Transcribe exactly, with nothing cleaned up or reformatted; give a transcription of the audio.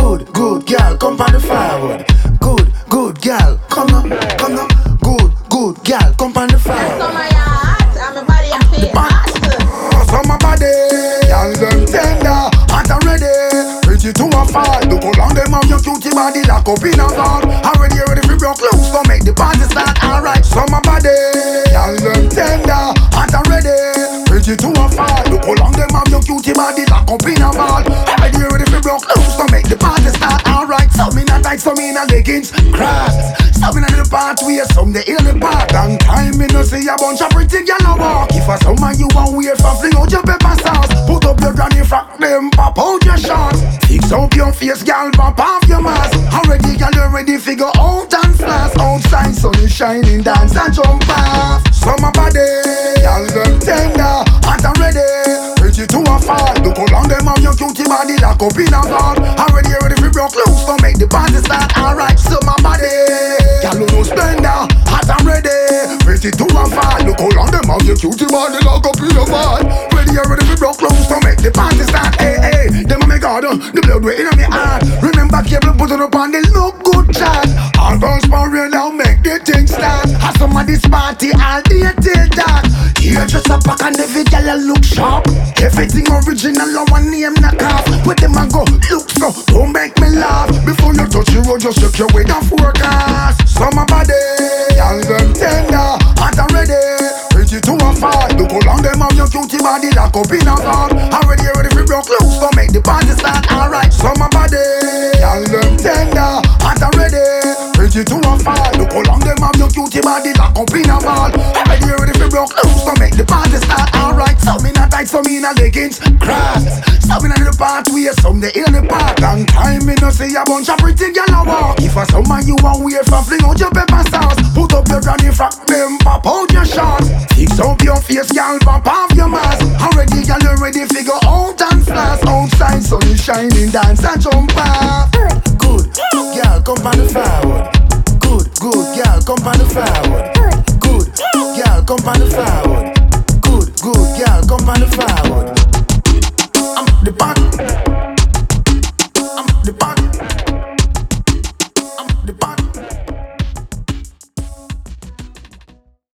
Good, good girl, come on the firewood. Good, good girl, come on, come on. Good, good girl, come on the firewood. Some of your heart and my body I feel hot. So my body, y'all them tender, hot and ready. Pretty to a fall. Look how long them have your cutie body lock up in a bar. Already ready for broke loose, so make the party start. Alright, so my body, y'all them tender, hot and ready. Pretty to a fall. Look how long them have your cutie body lock up in a bar. Already ready for broke loose, so make the party start. Alright, some in a tight, some in a leggings, cross. Some in a little part where some they in the park. Long time me no see a bunch of pretty gyal a walk. If a some of you want weird for fling out your pepper sauce, put up your granny frock, them pop out your shorts. Fix up your face, gyal, pop off your mask. Already gyal, you ready figure out and flash. Outside sun is shining, dance and jump off. Summer body, gyal them tender, hot and ready. Pretty to a fall. Look how long them have your cutie body lock up in a bar. Already ready for broke loose, so make the party start. Alright, summer body, gyal no splendor, hot and ready. Pretty to a fall. Look how long them have your cutie body lock up in a bar. Ready ready for broke loose, so make the party start. Hey hey, them a me garden, the blood way in a me heart. Remember cable put it up on the look good chat. All girls power now make the thing start. Have some of this party all day till dark. Here just a pack and every gyal a look sharp. Everything original, no one name knock off. Where them a go, look so, don't make me laugh. Before you touch the road, just check your way down forecast. Summer body, y'all them tender, hot and ready. Pretty to a fall. Look how long them have your cutie body lock up in a bar. Already ready for broke loose, so make the party start. Alright, summer body, y'all them tender, hot and ready. Pretty to a fall. Look how long them have your cutie body lock up in a bar. Already ready for broke loose, so make the party start. Alright, some in a tight, some in a leggings, cross. Some in a little part where some they in the park. Long time me no see a bunch of pretty gyal a walk. If a some of you want weird for fling out your pepper sauce, put up your granny frock, them pop out your shorts. Fix up your face, gyal, pop off your mask. Already gyal, you ready figure out and flash. Outside sun is shining, dance and jump off. Good, good gyal, come on the firewood. Good, good gyal, come on the firewood. Good, good gyal, come on the firewood. Good, good gyal, come on the firewood. I'm the back.